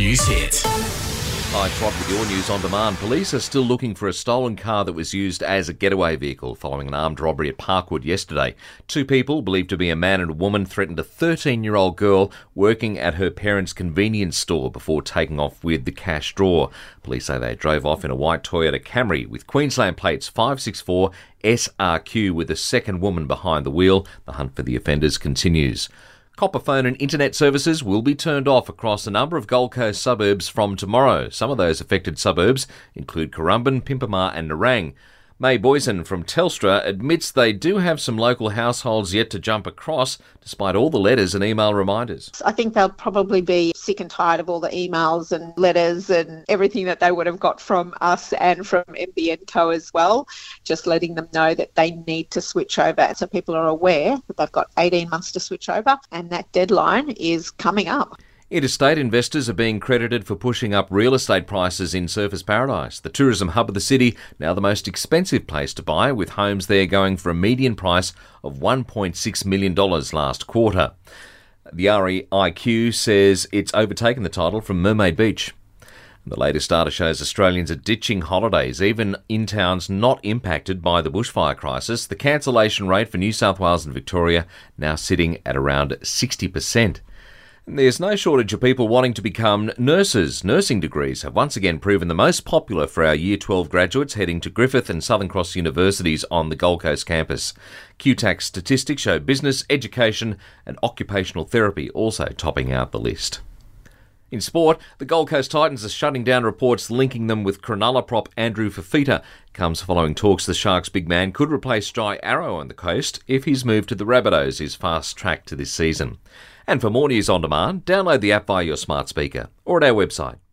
News Hit. Hi, it's Rob with your News on Demand. Police are still looking for a stolen car that was used as a getaway vehicle following an armed robbery at Parkwood yesterday. Two people, believed to be a man and a woman, threatened a 13-year-old girl working at her parents' convenience store before taking off with the cash drawer. Police say they drove off in a white Toyota Camry with Queensland plates 564 SRQ with a second woman behind the wheel. The hunt for the offenders continues. Copper phone and internet services will be turned off across a number of Gold Coast suburbs from tomorrow. Some of those affected suburbs include Currumbin, Pimpamar and Nerang. May Boyson from Telstra admits they do have some local households yet to jump across, despite all the letters and email reminders. I think they'll probably be sick and tired of all the emails and letters and everything that they would have got from us and from NBN Co as well, just letting them know that they need to switch over. So people are aware that they've got 18 months to switch over and that deadline is coming up. Interstate investors are being credited for pushing up real estate prices in Surfers Paradise, the tourism hub of the city, now the most expensive place to buy, with homes there going for a median price of $1.6 million last quarter. The REIQ says it's overtaken the title from Mermaid Beach. The latest data shows Australians are ditching holidays, even in towns not impacted by the bushfire crisis. The cancellation rate for New South Wales and Victoria now sitting at around 60%. There's no shortage of people wanting to become nurses. Nursing degrees have once again proven the most popular for our Year 12 graduates heading to Griffith and Southern Cross universities on the Gold Coast campus. QTAC statistics show business, education and occupational therapy also topping out the list. In sport, the Gold Coast Titans are shutting down reports linking them with Cronulla prop Andrew Fifita. Comes following talks the Sharks' big man could replace Jai Arrow on the coast if his move to the Rabbitohs is fast-tracked to this season. And for more news on demand, download the app via your smart speaker or at our website